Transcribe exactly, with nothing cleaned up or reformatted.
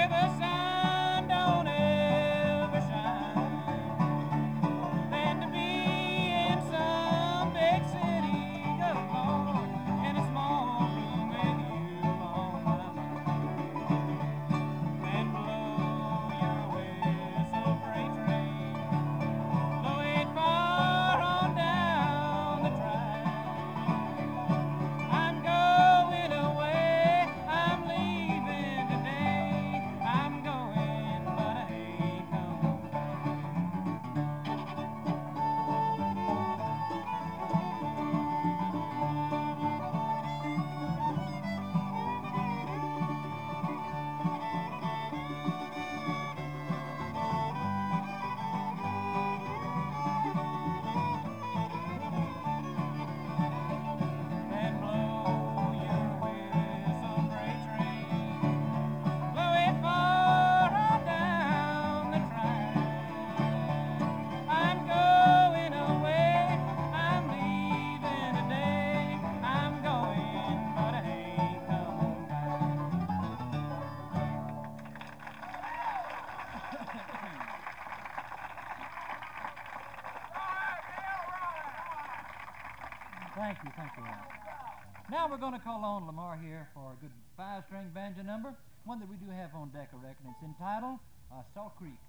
Thank you, thank you. Now we're going to call on Lamar here for a good five-string banjo number, one that we do have on deck, I reckon. It's entitled uh, Salt Creek.